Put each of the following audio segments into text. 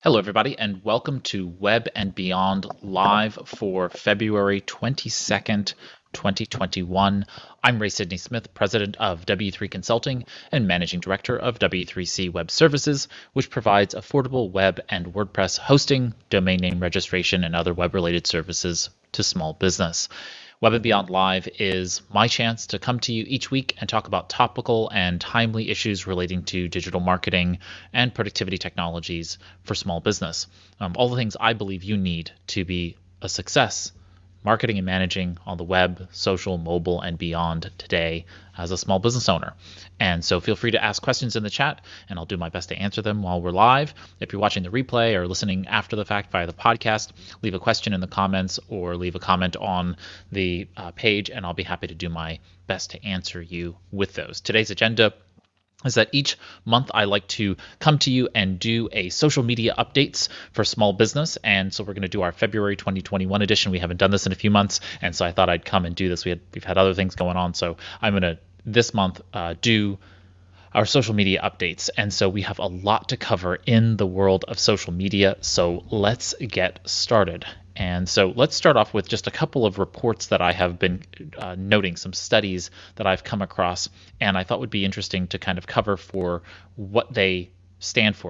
Hello, everybody, and welcome to Web and Beyond Live for February 22nd, 2021. I'm Ray Sidney Smith, president of W3 Consulting and managing director of W3C Web Services, which provides affordable web and WordPress hosting, domain name registration, and other web-related services to small business. Web and Beyond Live is my chance to come to you each week and talk about topical and timely issues relating to digital marketing and productivity technologies for small business. All the things I believe you need to be a success marketing and managing on the web, social, mobile, and beyond today as a small business owner. And so feel free to ask questions in the chat, and I'll do my best to answer them while we're live. If you're watching the replay or listening after the fact via the podcast, leave a question in the comments or leave a comment on the page, and I'll be happy to do my best to answer you with those. Today's agenda is that each month I like to come to you and do a social media updates for small business. And so we're going to do our February 2021 edition. We haven't done this in a few months, and so I thought I'd come and do this. We've had other things going on, so I'm going to this month do our social media updates. And so we have a lot to cover in the world of social media. So let's get started. And so let's start off with just a couple of reports that I have been noting, some studies that I've come across, and I thought would be interesting to kind of cover for what they stand for,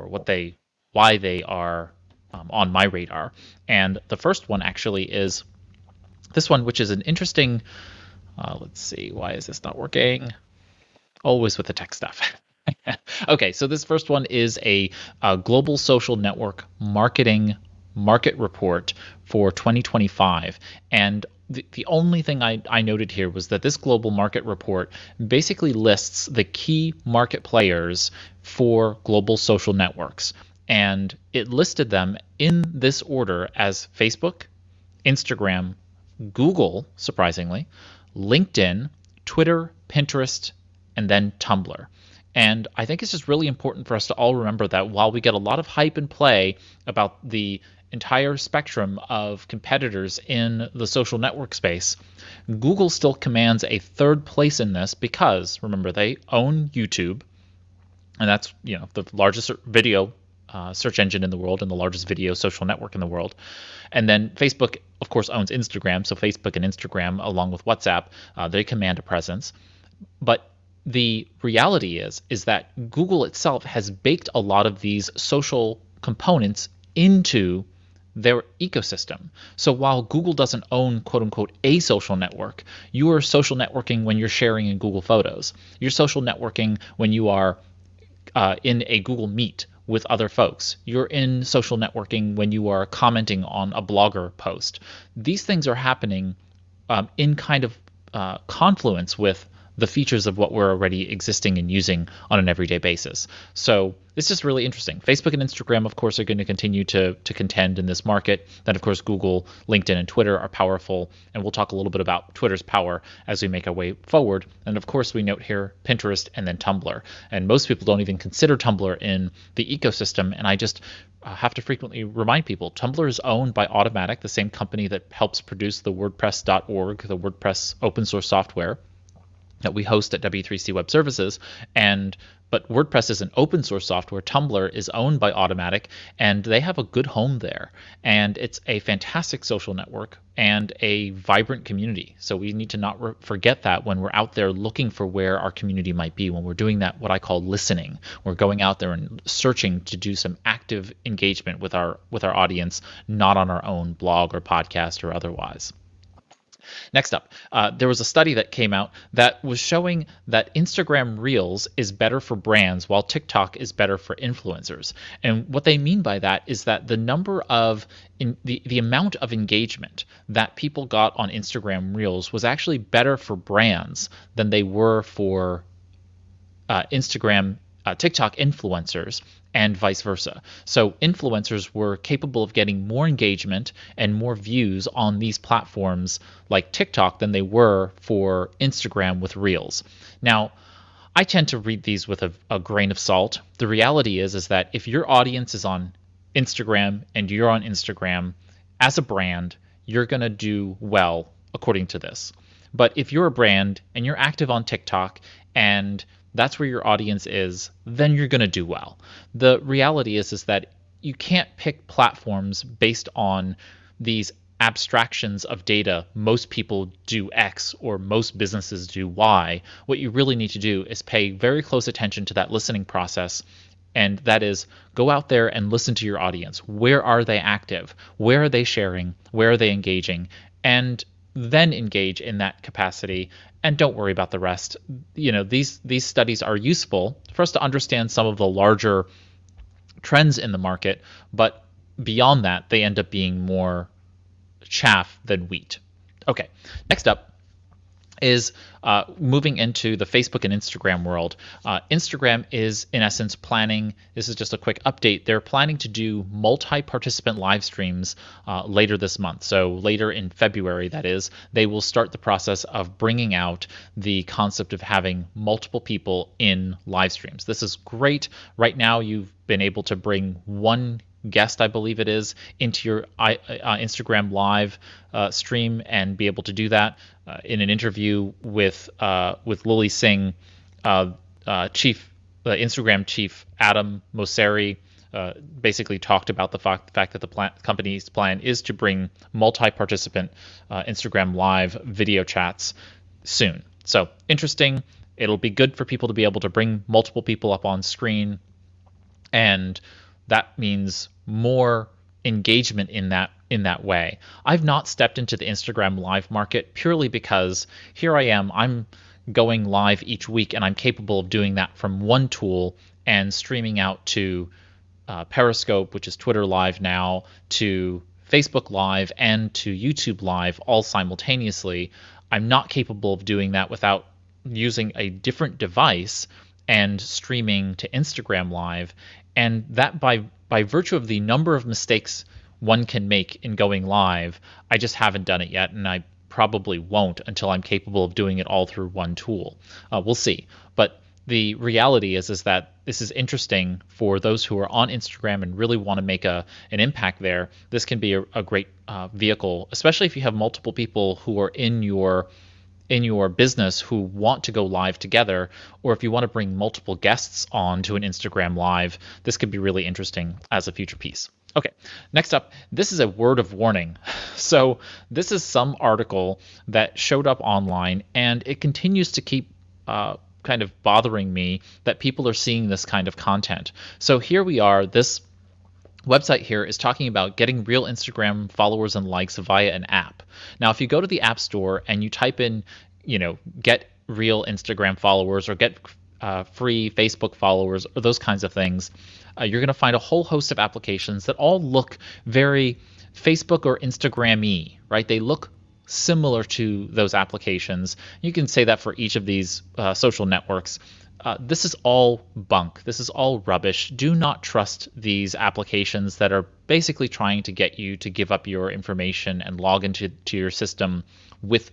why they are on my radar. And the first one actually is this one, which is an interesting, let's see, why is this not working? Always with the tech stuff. Okay, so this first one is a global social network marketing market report for 2025. And the only thing I noted here was that this global market report basically lists the key market players for global social networks. And it listed them in this order as Facebook, Instagram, Google, surprisingly, LinkedIn, Twitter, Pinterest, and then Tumblr. And I think it's just really important for us to all remember that while we get a lot of hype and play about the entire spectrum of competitors in the social network space, Google still commands a third place in this because, remember, they own YouTube, and that's the largest video search engine in the world and the largest video social network in the world. And then Facebook, of course, owns Instagram, so Facebook and Instagram, along with WhatsApp, they command a presence. But the reality is that Google itself has baked a lot of these social components into their ecosystem. So while Google doesn't own, quote unquote, a social network, you are social networking when you're sharing in Google Photos. You're social networking when you are in a Google Meet with other folks. You're in social networking when you are commenting on a blogger post. These things are happening in kind of confluence with the features of what we're already existing and using on an everyday basis. So it's just really interesting. Facebook and Instagram, of course, are going to continue to contend in this market. Then, of course, Google, LinkedIn, and Twitter are powerful, and we'll talk a little bit about Twitter's power as we make our way forward. And, of course, we note here Pinterest and then Tumblr. And most people don't even consider Tumblr in the ecosystem, and I just have to frequently remind people, Tumblr is owned by Automattic, the same company that helps produce the WordPress.org, the WordPress open source software that we host at W3C Web Services. But WordPress is an open source software. Tumblr is owned by Automattic, and they have a good home there. And it's a fantastic social network and a vibrant community. So we need to not forget that when we're out there looking for where our community might be, when we're doing that, what I call listening. We're going out there and searching to do some active engagement with our audience, not on our own blog or podcast or otherwise. Next up, there was a study that came out that was showing that Instagram Reels is better for brands while TikTok is better for influencers. And what they mean by that is that the number of the amount of engagement that people got on Instagram Reels was actually better for brands than they were for TikTok influencers, and vice versa. So influencers were capable of getting more engagement and more views on these platforms like TikTok than they were for Instagram with Reels. Now, I tend to read these with a grain of salt. The reality is that if your audience is on Instagram and you're on Instagram, as a brand, you're going to do well according to this. But if you're a brand and you're active on TikTok and that's where your audience is, then you're going to do well. The reality is that you can't pick platforms based on these abstractions of data. Most people do X or most businesses do Y. What you really need to do is pay very close attention to that listening process. And that is, go out there and listen to your audience. Where are they active? Where are they sharing? Where are they engaging? And then engage in that capacity, and don't worry about the rest. These studies are useful for us to understand some of the larger trends in the market, but beyond that, they end up being more chaff than wheat. Okay, next up is moving into the Facebook and Instagram world. Instagram is, in essence, planning, this is just a quick update, they're planning to do multi-participant live streams later this month. So later in February, that is, they will start the process of bringing out the concept of having multiple people in live streams. This is great. Right now, you've been able to bring one guest, I believe it is, into your Instagram live stream and be able to do that. In an interview with Lily Singh, Instagram chief Adam Mosseri basically talked about the fact that the company's plan is to bring multi-participant Instagram live video chats soon. So interesting. It'll be good for people to be able to bring multiple people up on screen, and that means more engagement in that way. I've not stepped into the Instagram live market purely because here I am, I'm going live each week, and I'm capable of doing that from one tool and streaming out to Periscope, which is Twitter Live now, to Facebook Live, and to YouTube Live all simultaneously. I'm not capable of doing that without using a different device and streaming to Instagram Live. And that by virtue of the number of mistakes one can make in going live, I just haven't done it yet, and I probably won't until I'm capable of doing it all through one tool. We'll see. But the reality is that this is interesting for those who are on Instagram and really want to make an impact there. This can be a great vehicle, especially if you have multiple people who are in your business who want to go live together, or if you want to bring multiple guests on to an Instagram live. This could be really interesting as a future piece. Okay, next up, this is a word of warning. So this is some article that showed up online, and it continues to keep kind of bothering me that people are seeing this kind of content. So here we are, this website here is talking about getting real Instagram followers and likes via an app. Now, if you go to the App Store and you type in, get real Instagram followers or get free Facebook followers or those kinds of things, you're going to find a whole host of applications that all look very Facebook or Instagram-y, right? They look similar to those applications. You can say that for each of these social networks. This is all bunk. This is all rubbish. Do not trust these applications that are basically trying to get you to give up your information and log into your system with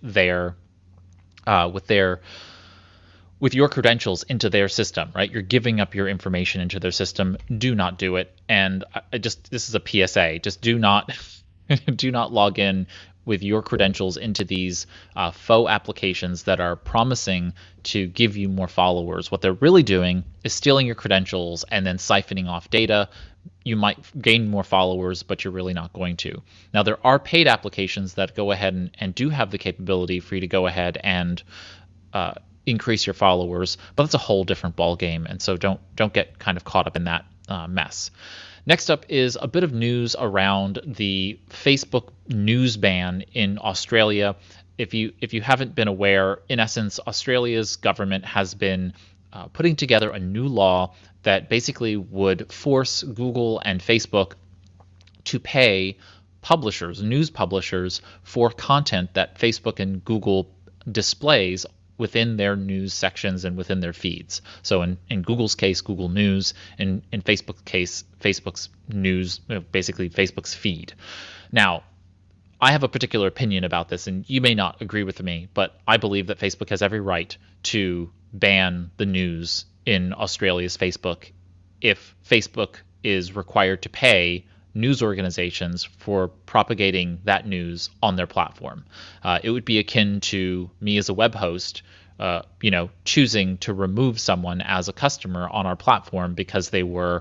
your credentials into their system, right? You're giving up your information into their system. Do not do it. And this is a PSA. Just do not log in with your credentials into these faux applications that are promising to give you more followers. What they're really doing is stealing your credentials and then siphoning off data. You might gain more followers, but you're really not going to. Now, there are paid applications that go ahead and do have the capability for you to go ahead and increase your followers, but that's a whole different ballgame, and so don't get kind of caught up in that mess. Next up is a bit of news around the Facebook news ban in Australia. If you haven't been aware, in essence, Australia's government has been putting together a new law that basically would force Google and Facebook to pay publishers, news publishers, for content that Facebook and Google displays within their news sections and within their feeds. So in Google's case, Google News, in Facebook's case, Facebook's news, basically Facebook's feed. Now, I have a particular opinion about this, and you may not agree with me, but I believe that Facebook has every right to ban the news in Australia's Facebook if Facebook is required to pay news organizations for propagating that news on their platform. It would be akin to me as a web host, choosing to remove someone as a customer on our platform because they were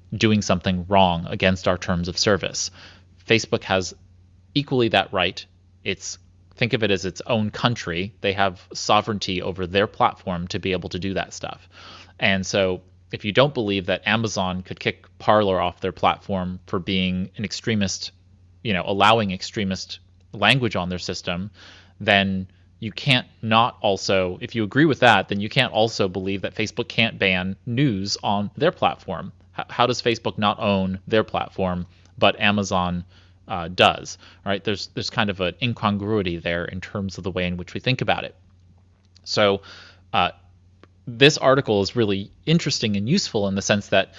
doing something wrong against our terms of service. Facebook has equally that right. Think of it as its own country. They have sovereignty over their platform to be able to do that stuff. And so if you don't believe that Amazon could kick Parler off their platform for being an extremist, allowing extremist language on their system, then you can't not also, if you agree with that, then you can't also believe that Facebook can't ban news on their platform. How does Facebook not own their platform, but Amazon does? All right, there's kind of an incongruity there in terms of the way in which we think about it. So this article is really interesting and useful in the sense that,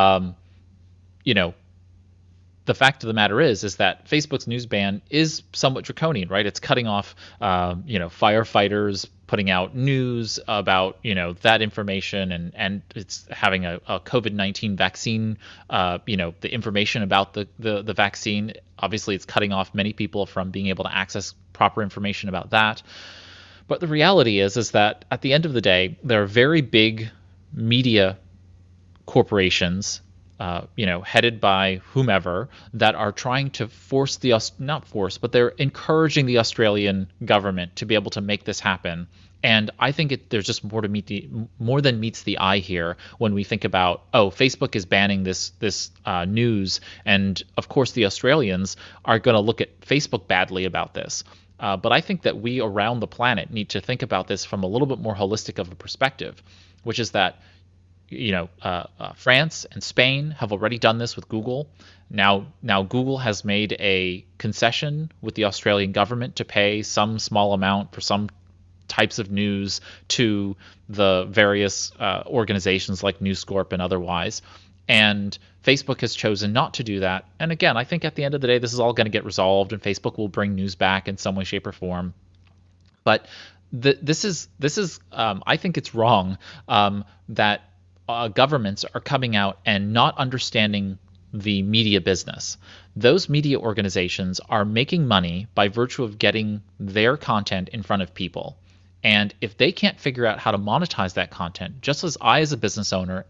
the fact of the matter is that Facebook's news ban is somewhat draconian, right? It's cutting off, firefighters putting out news about, that information, and it's having a COVID-19 vaccine, the information about the vaccine. Obviously, it's cutting off many people from being able to access proper information about that. But the reality is that at the end of the day, there are very big media corporations, headed by whomever, that are trying to they're encouraging the Australian government to be able to make this happen. And I think there's just more than meets the eye here when we think about, Facebook is banning this news, and of course the Australians are going to look at Facebook badly about this. But I think that we around the planet need to think about this from a little bit more holistic of a perspective, which is that France and Spain have already done this with Google. Now Google has made a concession with the Australian government to pay some small amount for some types of news to the various organizations like News Corp and otherwise. And Facebook has chosen not to do that. And again, I think at the end of the day, this is all going to get resolved, and Facebook will bring news back in some way, shape, or form. But this is I think it's wrong that governments are coming out and not understanding the media business. Those media organizations are making money by virtue of getting their content in front of people. And if they can't figure out how to monetize that content, just as I as a business owner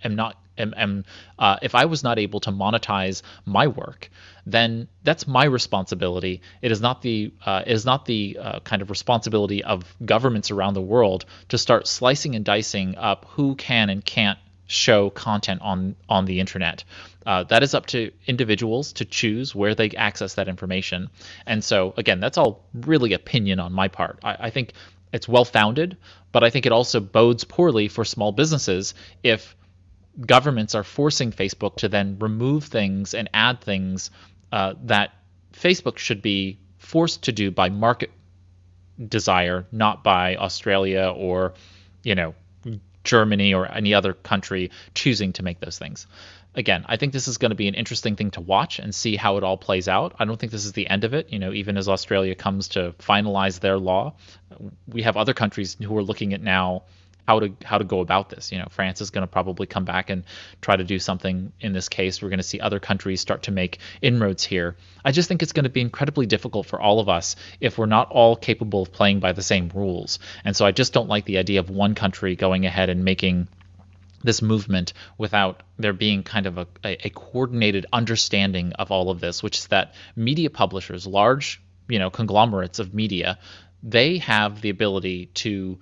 if I was not able to monetize my work, then that's my responsibility. It is not the kind of responsibility of governments around the world to start slicing and dicing up who can and can't show content on the internet. That is up to individuals to choose where they access that information. And so again, that's all really opinion on my part. I think it's well-founded, but I think it also bodes poorly for small businesses if governments are forcing Facebook to then remove things and add things that Facebook should be forced to do by market desire, not by Australia or, Germany or any other country choosing to make those things. Again, I think this is going to be an interesting thing to watch and see how it all plays out. I don't think this is the end of it. Even as Australia comes to finalize their law, we have other countries who are looking at now how to go about this. France is going to probably come back and try to do something in this case. We're going to see other countries start to make inroads here. I just think it's going to be incredibly difficult for all of us if we're not all capable of playing by the same rules. And so I just don't like the idea of one country going ahead and making this movement without there being kind of a coordinated understanding of all of this, which is that media publishers, large, conglomerates of media, they have the ability to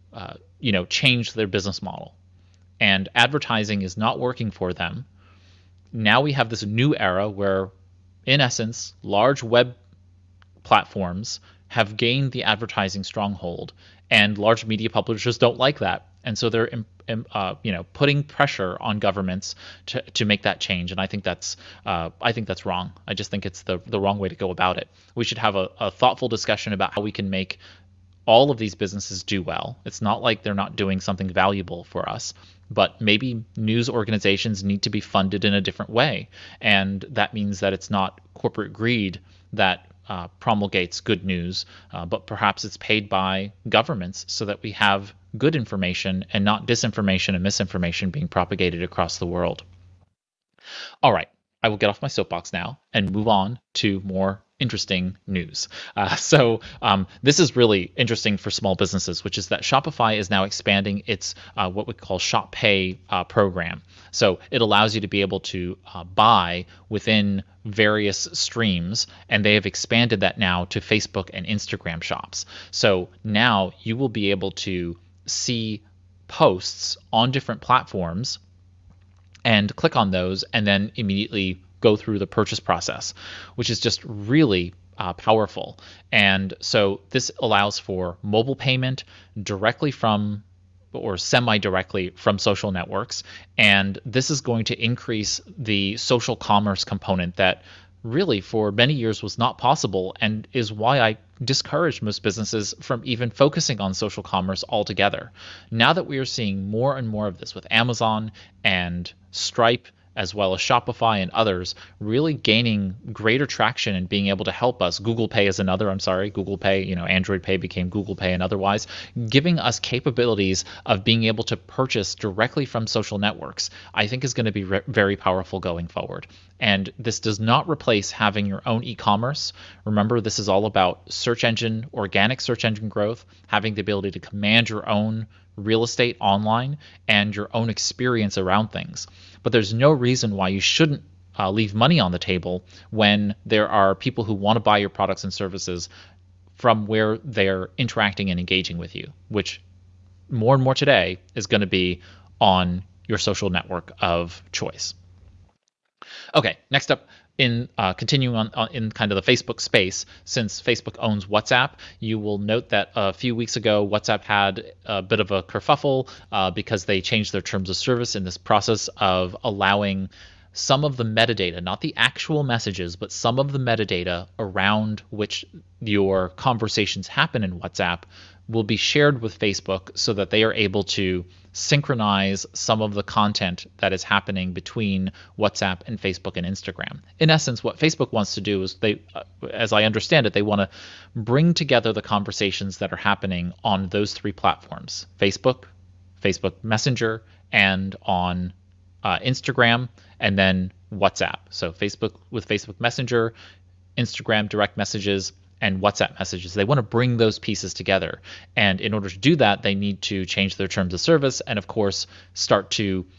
change their business model, and advertising is not working for them. Now we have this new era where, in essence, large web platforms have gained the advertising stronghold, and large media publishers don't like that, and so they're putting pressure on governments to make that change. And I think that's wrong. I just think it's the wrong way to go about it. We should have a thoughtful discussion about how we can make all of these businesses do well. It's not like they're not doing something valuable for us, but maybe news organizations need to be funded in a different way. And that means that it's not corporate greed that promulgates good news, but perhaps it's paid by governments so that we have good information and not disinformation and misinformation being propagated across the world. All right, I will get off my soapbox now and move on to more interesting news. This is really interesting for small businesses, which is that Shopify is now expanding its what we call Shop Pay program. So it allows you to be able to buy within various streams, and they have expanded that now to Facebook and Instagram shops. So now you will be able to see posts on different platforms and click on those and then immediately go through the purchase process, which is just really powerful. And so this allows for mobile payment directly from or semi-directly from social networks. And this is going to increase the social commerce component that really for many years was not possible, and is why I discourage most businesses from even focusing on social commerce altogether. Now that we are seeing more and more of this with Amazon and Stripe, as well as Shopify and others, really gaining greater traction and being able to help us. Google Pay is another, Google Pay, Android Pay became Google Pay and otherwise, giving us capabilities of being able to purchase directly from social networks, I think is going to be very powerful going forward. And this does not replace having your own e-commerce. Remember, this is all about organic search engine growth, having the ability to command your own real estate online and your own experience around things. But there's no reason why you shouldn't leave money on the table when there are people who want to buy your products and services from where they're interacting and engaging with you, which more and more today is going to be on your social network of choice. Okay, next up, in continuing on in kind of the Facebook space, since Facebook owns WhatsApp, you will note that a few weeks ago WhatsApp had a bit of a kerfuffle because they changed their terms of service in this process of allowing some of the metadata, not the actual messages, but some of the metadata around which your conversations happen in WhatsApp will be shared with Facebook so that they are able to synchronize some of the content that is happening between WhatsApp and Facebook and Instagram. In essence, what Facebook wants to do is they, as I understand it, they want to bring together the conversations that are happening on those three platforms: Facebook, Facebook Messenger, and on Instagram, and then WhatsApp. So Facebook with Facebook Messenger, Instagram direct messages, and WhatsApp messages. They want to bring those pieces together. And in order to do that, they need to change their terms of service and, of course, start to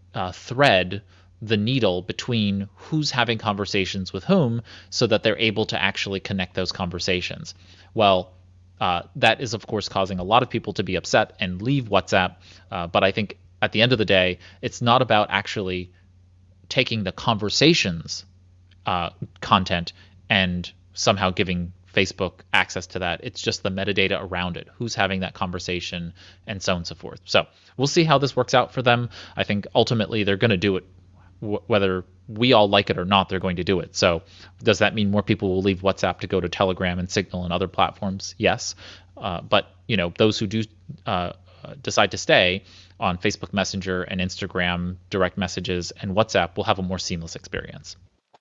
thread the needle between who's having conversations with whom so that they're able to actually connect those conversations. Well, that is, of course, causing a lot of people to be upset and leave WhatsApp. But I think at the end of the day, it's not about actually taking the conversations content and somehow giving Facebook access to that. It's just the metadata around it, who's having that conversation, and so on and so forth. So we'll see how this works out for them. I think ultimately they're going to do it, whether we all like it or not, they're going to do it. So does that mean more people will leave WhatsApp to go to Telegram and Signal and other platforms? Yes. But those who do decide to stay on Facebook Messenger and Instagram direct messages and WhatsApp will have a more seamless experience.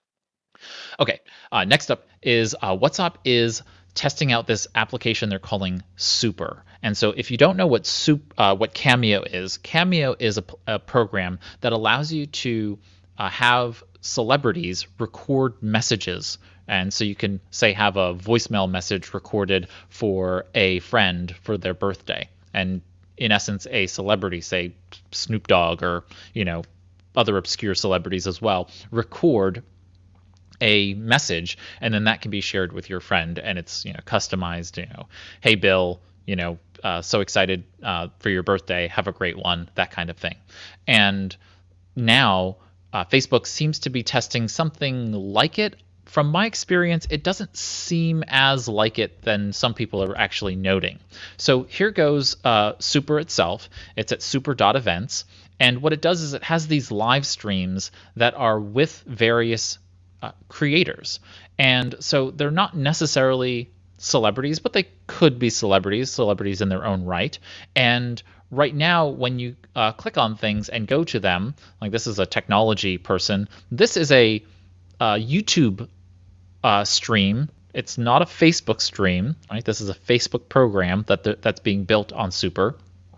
Okay, next up is WhatsApp is testing out this application they're calling Super. And so if you don't know what Cameo is a program that allows you to have celebrities record messages. And so you can, say, have a voicemail message recorded for a friend for their birthday. And in essence, a celebrity, say Snoop Dogg or, other obscure celebrities as well, record a message, and then that can be shared with your friend, and it's customized. Hey Bill, so excited for your birthday. Have a great one. That kind of thing. And now Facebook seems to be testing something like it. From my experience, it doesn't seem as like it than some people are actually noting. So here goes Super itself. It's at super.events, and what it does is it has these live streams that are with various creators. And so they're not necessarily celebrities, but they could be celebrities in their own right. And right now, when you click on things and go to them, like this is a technology person, this is a YouTube stream. It's not a Facebook stream, right? This is a Facebook program that's being built on Super.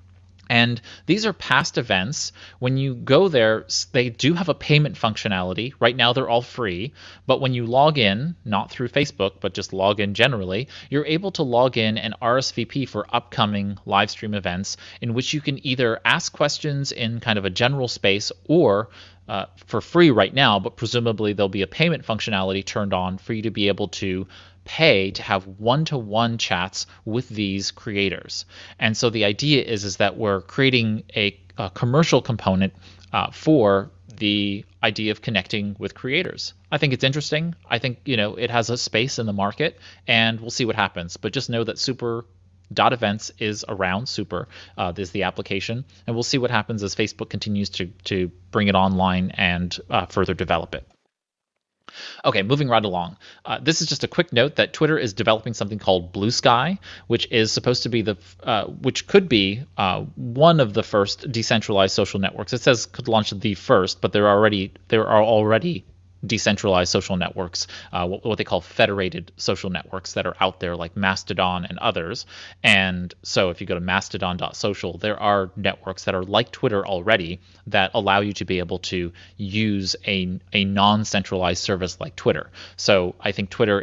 And these are past events. When you go there, they do have a payment functionality. Right now, they're all free. But when you log in, not through Facebook, but just log in generally, you're able to log in and RSVP for upcoming live stream events in which you can either ask questions in kind of a general space or for free right now, but presumably there'll be a payment functionality turned on for you to be able to pay to have one-to-one chats with these creators. And so the idea is that we're creating a commercial component for the idea of connecting with creators. I think it's interesting. I think it has a space in the market, and we'll see what happens. But just know that Super.events is around. Super is the application, and we'll see what happens as Facebook continues to bring it online and further develop it. Okay, moving right along. This is just a quick note that Twitter is developing something called Blue Sky, which is supposed to be which could be one of the first decentralized social networks. It says could launch the first, but there are already decentralized social networks, what they call federated social networks that are out there like Mastodon and others. And so if you go to mastodon.social, there are networks that are like Twitter already that allow you to be able to use a non-centralized service like Twitter. So I think Twitter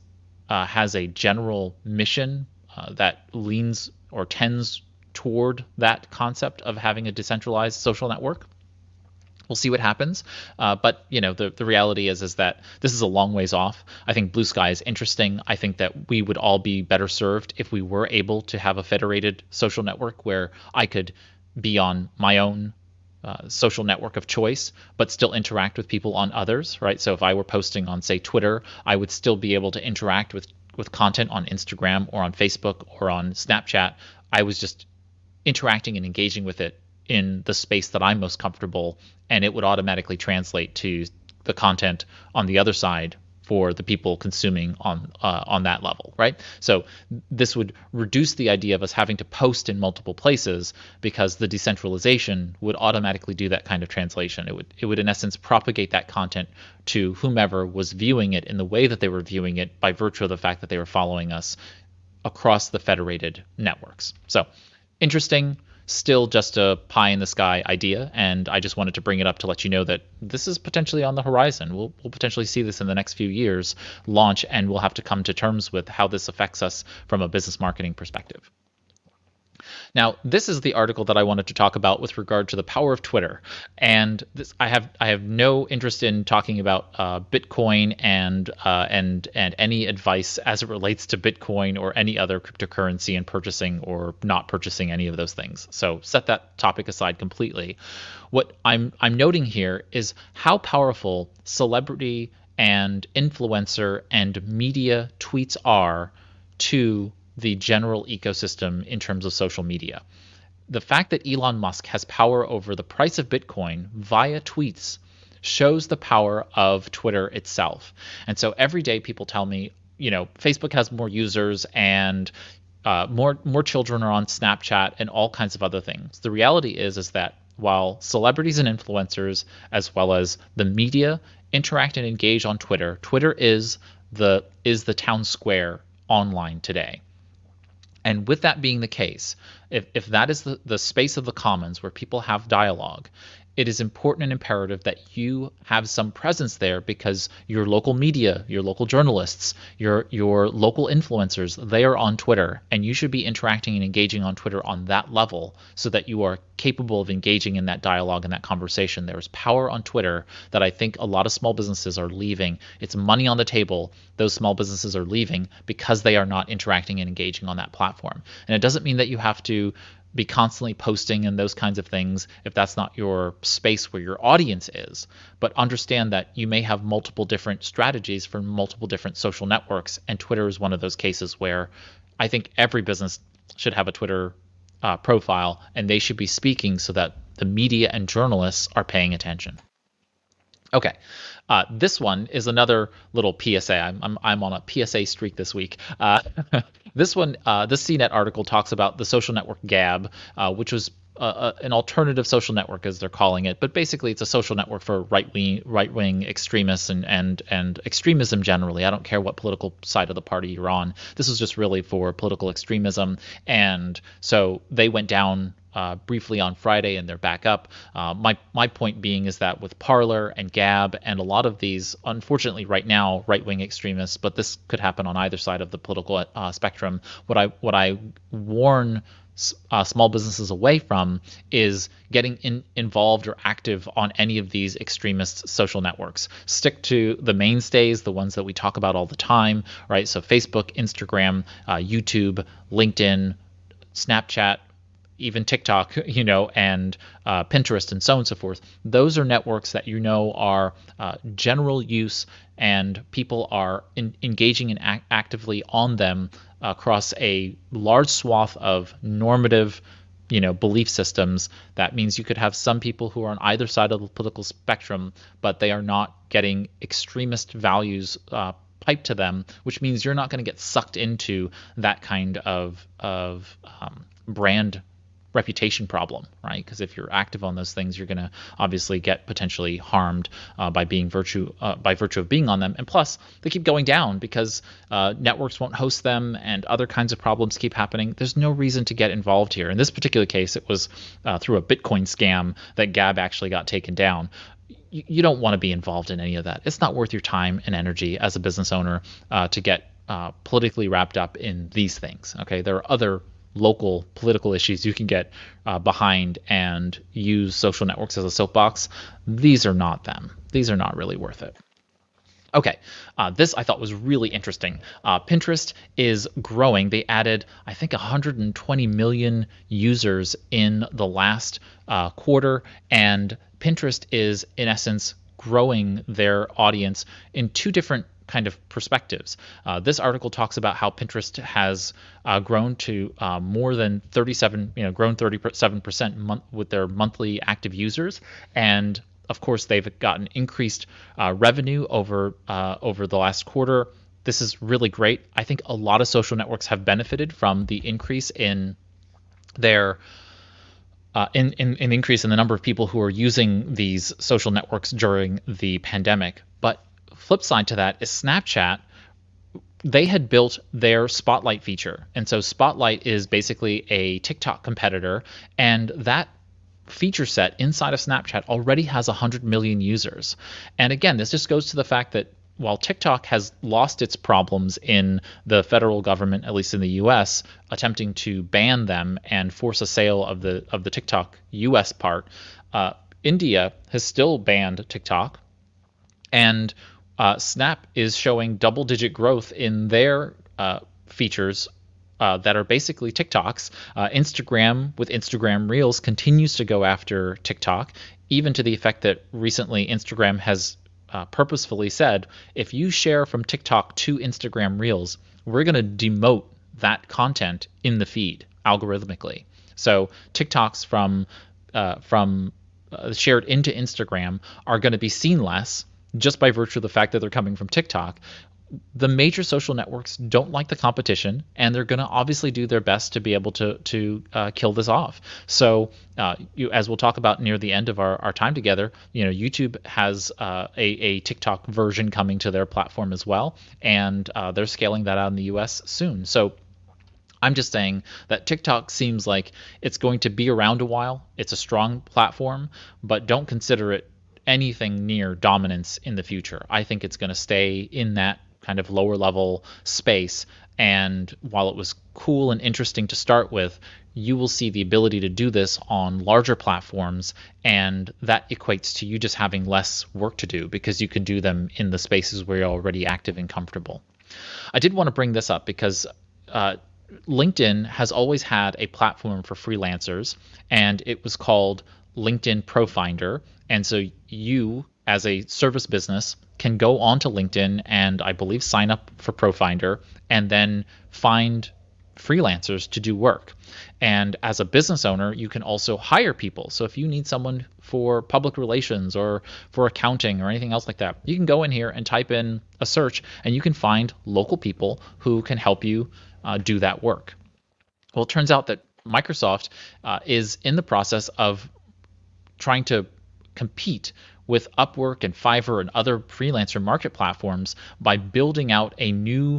has a general mission that leans or tends toward that concept of having a decentralized social network. We'll see what happens, but the reality is that this is a long ways off. I think Blue Sky is interesting. I think that we would all be better served if we were able to have a federated social network where I could be on my own social network of choice, but still interact with people on others, right? So if I were posting on, say, Twitter, I would still be able to interact with content on Instagram or on Facebook or on Snapchat. I was just interacting and engaging with it in the space that I'm most comfortable, and it would automatically translate to the content on the other side for the people consuming on that level, right? So this would reduce the idea of us having to post in multiple places because the decentralization would automatically do that kind of translation. It would in essence propagate that content to whomever was viewing it in the way that they were viewing it by virtue of the fact that they were following us across the federated networks. So interesting. Still just a pie in the sky idea, and I just wanted to bring it up to let you know that this is potentially on the horizon. We'll potentially see this in the next few years launch, and we'll have to come to terms with how this affects us from a business marketing perspective. Now, this is the article that I wanted to talk about with regard to the power of Twitter, and I have no interest in talking about Bitcoin and any advice as it relates to Bitcoin or any other cryptocurrency and purchasing or not purchasing any of those things. So set that topic aside completely. What I'm noting here is how powerful celebrity and influencer and media tweets are to the general ecosystem in terms of social media. The fact that Elon Musk has power over the price of Bitcoin via tweets shows the power of Twitter itself. And so every day people tell me, Facebook has more users and more children are on Snapchat and all kinds of other things. The reality is that while celebrities and influencers, as well as the media, interact and engage on Twitter, Twitter is the town square online today. And with that being the case, if that is the space of the commons where people have dialogue, it is important and imperative that you have some presence there because your local media, your local journalists, your local influencers, they are on Twitter, and you should be interacting and engaging on Twitter on that level so that you are capable of engaging in that dialogue and that conversation. There is power on Twitter that I think a lot of small businesses are leaving. It's money on the table. Those small businesses are leaving because they are not interacting and engaging on that platform. And it doesn't mean that you have to be constantly posting and those kinds of things if that's not your space where your audience is. But understand that you may have multiple different strategies for multiple different social networks, and Twitter is one of those cases where I think every business should have a Twitter profile, and they should be speaking so that the media and journalists are paying attention. Okay, this one is another little PSA. I'm on a PSA streak this week. This one, this CNET article talks about the social network Gab, which was an alternative social network, as they're calling it. But basically, it's a social network for right-wing extremists and extremism generally. I don't care what political side of the party you're on. This was just really for political extremism. And so they went down briefly on Friday, and they're back up. My point being is that with Parler and Gab and a lot of these, unfortunately, right now, right-wing extremists, but this could happen on either side of the political spectrum. What I warn small businesses away from is getting involved or active on any of these extremist social networks. Stick to the mainstays, the ones that we talk about all the time, right? So Facebook, Instagram, YouTube, LinkedIn, Snapchat, even TikTok, and Pinterest and so on and so forth. Those are networks that are general use, and people are engaging and actively on them across a large swath of normative, belief systems. That means you could have some people who are on either side of the political spectrum, but they are not getting extremist values piped to them, which means you're not going to get sucked into that kind of brand reputation problem, right? Because if you're active on those things, you're going to obviously get potentially harmed by virtue of being on them. And plus, they keep going down because networks won't host them, and other kinds of problems keep happening. There's no reason to get involved here. In this particular case, it was through a Bitcoin scam that Gab actually got taken down. You don't want to be involved in any of that. It's not worth your time and energy as a business owner to get politically wrapped up in these things. Okay, there are other local political issues you can get behind and use social networks as a soapbox. These are not them. These are not really worth it. Okay, this I thought was really interesting. Pinterest is growing. They added, I think, 120 million users in the last quarter, and Pinterest is, in essence, growing their audience in two different kind of perspectives. This article talks about how Pinterest has grown to more than 37% with their monthly active users, and of course they've gotten increased revenue over the last quarter. This is really great. I think a lot of social networks have benefited from the increase in their increase in the number of people who are using these social networks during the pandemic. But flip side to that is Snapchat. They had built their Spotlight feature, and so Spotlight is basically a TikTok competitor, and that feature set inside of Snapchat already has 100 million users. And again, this just goes to the fact that while TikTok has lost its problems in the federal government, at least in the US, attempting to ban them and force a sale of the TikTok US part, India has still banned TikTok, and Snap is showing double-digit growth in their features that are basically TikToks. Instagram, with Instagram Reels, continues to go after TikTok, even to the effect that recently Instagram has purposefully said, if you share from TikTok to Instagram Reels, we're going to demote that content in the feed algorithmically. So TikToks from shared into Instagram are going to be seen less, just by virtue of the fact that they're coming from TikTok. The major social networks don't like the competition, and they're going to obviously do their best to be able to kill this off. So, as we'll talk about near the end of our time together, YouTube has a TikTok version coming to their platform as well, and they're scaling that out in the US soon. So, I'm just saying that TikTok seems like it's going to be around a while. It's a strong platform, but don't consider it anything near dominance in the future. I think it's going to stay in that kind of lower level space, and while it was cool and interesting to start with, you will see the ability to do this on larger platforms, and that equates to you just having less work to do because you can do them in the spaces where you're already active and comfortable. I did want to bring this up because LinkedIn has always had a platform for freelancers, and it was called LinkedIn ProFinder. And so you, as a service business, can go onto LinkedIn and I believe sign up for ProFinder and then find freelancers to do work. And as a business owner, you can also hire people. So if you need someone for public relations or for accounting or anything else like that, you can go in here and type in a search and you can find local people who can help you do that work. Well, it turns out that Microsoft is in the process of trying to compete with Upwork and Fiverr and other freelancer market platforms by building out a new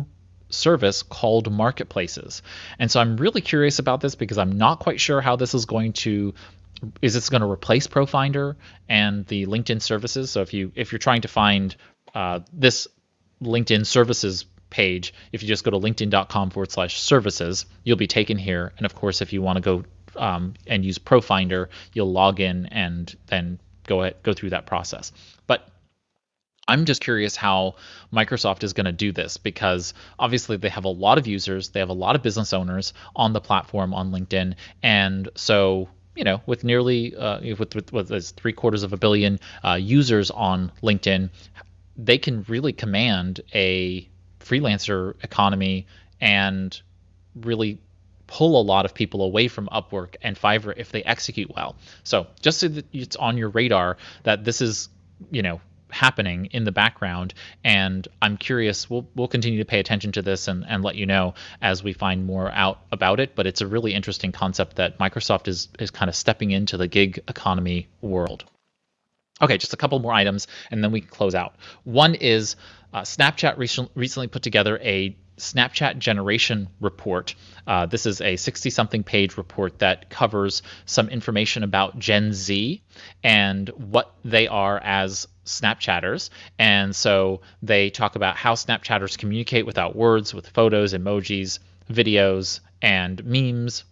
service called marketplaces. And so I'm really curious about this because I'm not quite sure how this is going to replace ProFinder and the LinkedIn services. So if you're trying to find this LinkedIn services page, if you just go to linkedin.com/services, you'll be taken here. And of course, if you want to go and use ProFinder, you'll log in and then go through that process. But I'm just curious how Microsoft is going to do this, because obviously they have a lot of users, they have a lot of business owners on the platform on LinkedIn, and so with nearly with 750 million users on LinkedIn, they can really command a freelancer economy and really pull a lot of people away from Upwork and Fiverr if they execute well. So just so that it's on your radar that this is happening in the background, and I'm curious. We'll continue to pay attention to this and let you know as we find more out about it. But it's a really interesting concept that Microsoft is kind of stepping into the gig economy world. Okay, just a couple more items, and then we can close out. One is Snapchat recently put together a Snapchat generation report. This is a 60-something page report that covers some information about Gen Z and what they are as Snapchatters. And so they talk about how Snapchatters communicate without words, with photos, emojis, videos, and memes,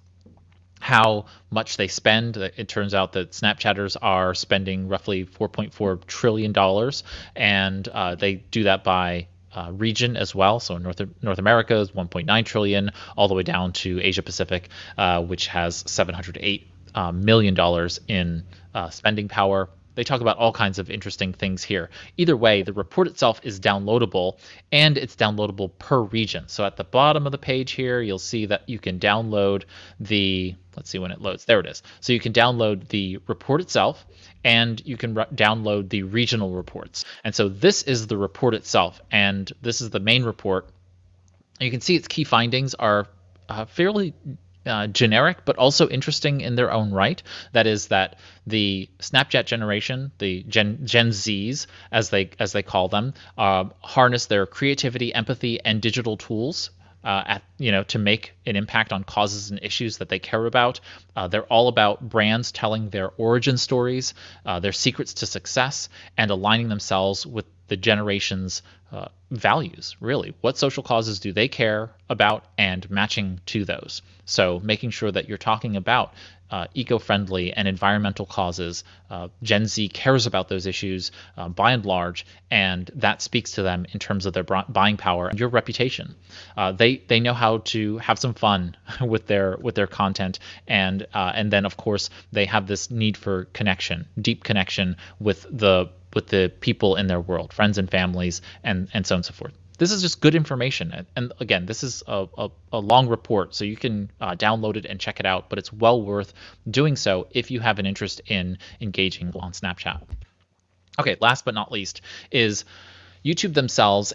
how much they spend. It turns out that Snapchatters are spending roughly $4.4 trillion, and they do that by region as well. So North America is 1.9 trillion, all the way down to Asia Pacific, which has $708 million in spending power. They talk about all kinds of interesting things here. Either way, the report itself is downloadable, and it's downloadable per region. So at the bottom of the page here, you'll see that you can download the, let's see when it loads. There it is. So you can download the report itself, and you can download the regional reports. And so this is the report itself, and this is the main report. You can see its key findings are fairly generic, but also interesting in their own right. That is that the Snapchat generation, the Gen Zs, as they call them, harness their creativity, empathy, and digital tools to make an impact on causes and issues that they care about. They're all about brands telling their origin stories, their secrets to success, and aligning themselves with the generation's values, really. What social causes do they care about, and matching to those. So making sure that you're talking about eco-friendly and environmental causes. Gen Z cares about those issues by and large, and that speaks to them in terms of their buying power and your reputation. They know how to have some fun with their content, and then of course they have this need for connection, deep connection with the people in their world, friends and families, and so on and so forth. This is just good information. And again, this is a long report, so you can download it and check it out, but it's well worth doing so if you have an interest in engaging on Snapchat. Okay, last but not least is YouTube themselves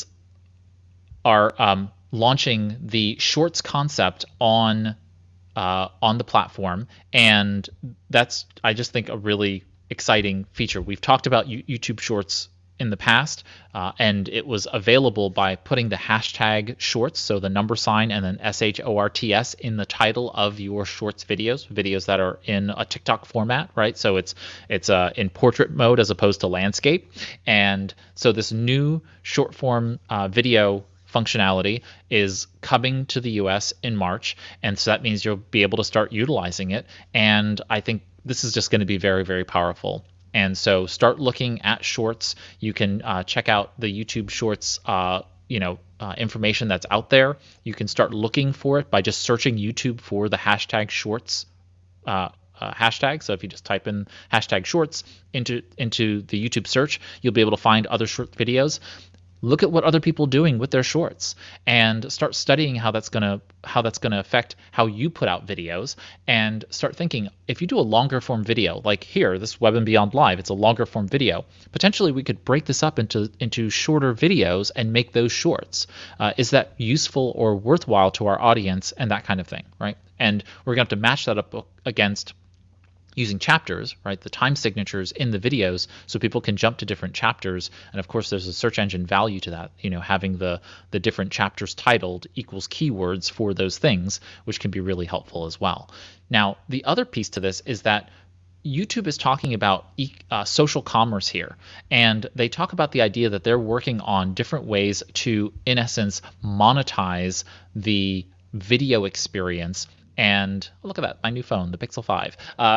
are launching the Shorts concept on the platform, and that's, I just think, a really exciting feature. We've talked about YouTube Shorts in the past, and it was available by putting the hashtag shorts, so the number sign and then SHORTS in the title of your shorts videos that are in a TikTok format, right? So it's in portrait mode as opposed to landscape. And so this new short form video functionality is coming to the US in March, and so that means you'll be able to start utilizing it. And I think this is just going to be very, very powerful. And so start looking at shorts. You can check out the YouTube Shorts information that's out there. You can start looking for it by just searching YouTube for the hashtag shorts hashtag. So if you just type in hashtag shorts into the YouTube search, you'll be able to find other short videos. Look at what other people are doing with their shorts and start studying how that's gonna affect how you put out videos, and start thinking, if you do a longer form video, like here, this Web and Beyond Live, it's a longer form video. Potentially we could break this up into shorter videos and make those shorts. Is that useful or worthwhile to our audience, and that kind of thing, right? And we're gonna have to match that up against using chapters, right? The time signatures in the videos so people can jump to different chapters. And of course, there's a search engine value to that, having the different chapters titled equals keywords for those things, which can be really helpful as well. Now, the other piece to this is that YouTube is talking about social commerce here, and they talk about the idea that they're working on different ways to, in essence, monetize the video experience. And look at that, my new phone, the Pixel 5.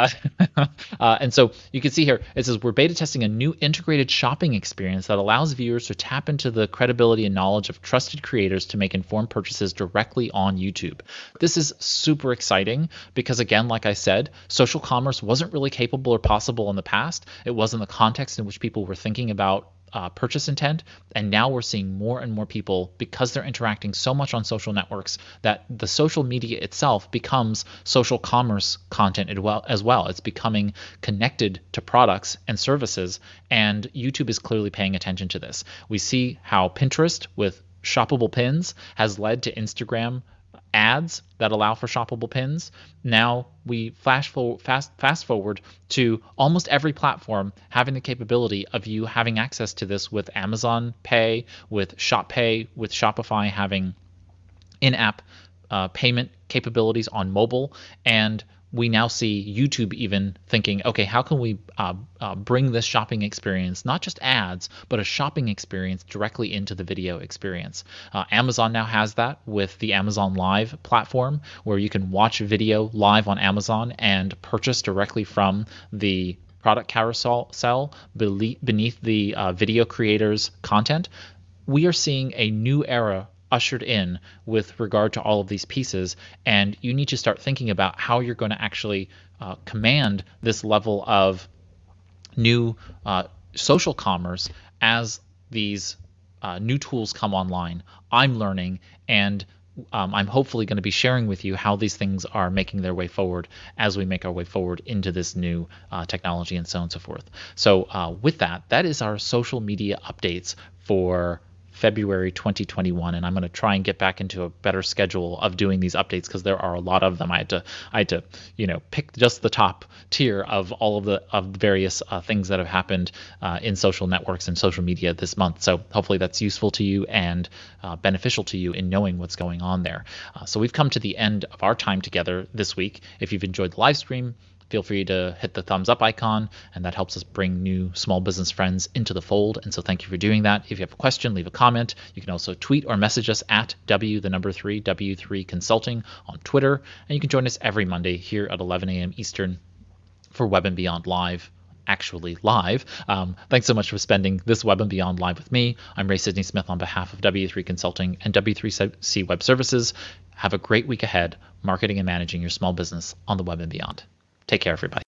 And so you can see here, it says we're beta testing a new integrated shopping experience that allows viewers to tap into the credibility and knowledge of trusted creators to make informed purchases directly on YouTube. This is super exciting because, again, like I said, social commerce wasn't really capable or possible in the past. It wasn't the context in which people were thinking about purchase intent, and now we're seeing more and more people, because they're interacting so much on social networks, that the social media itself becomes social commerce content as well. It's becoming connected to products and services, and YouTube is clearly paying attention to this. We see how Pinterest with shoppable pins has led to Instagram ads that allow for shoppable pins. Now we fast forward to almost every platform having the capability of you having access to this, with Amazon Pay, with Shop Pay, with Shopify having in-app payment capabilities on mobile. And we now see YouTube even thinking, okay, how can we bring this shopping experience, not just ads, but a shopping experience directly into the video experience? Amazon now has that with the Amazon Live platform, where you can watch video live on Amazon and purchase directly from the product carousel beneath the video creator's content. We are seeing a new era ushered in with regard to all of these pieces, and you need to start thinking about how you're going to actually command this level of new social commerce as these new tools come online. I'm learning, and I'm hopefully going to be sharing with you how these things are making their way forward as we make our way forward into this new technology, and so on and so forth. So with that is our social media updates for February 2021, and I'm going to try and get back into a better schedule of doing these updates, because there are a lot of them. I had to pick just the top tier of all of the various things that have happened in social networks and social media this month. So hopefully that's useful to you and beneficial to you in knowing what's going on there. So we've come to the end of our time together this week. If you've enjoyed the live stream, feel free to hit the thumbs up icon, and that helps us bring new small business friends into the fold. And so thank you for doing that. If you have a question, leave a comment. You can also tweet or message us at W3 Consulting on Twitter. And you can join us every Monday here at 11 a.m. Eastern for Web and Beyond Live. Actually live. Thanks so much for spending this Web and Beyond Live with me. I'm Ray Sidney Smith on behalf of W3 Consulting and W3C Web Services. Have a great week ahead, marketing and managing your small business on the Web and Beyond. Take care, everybody.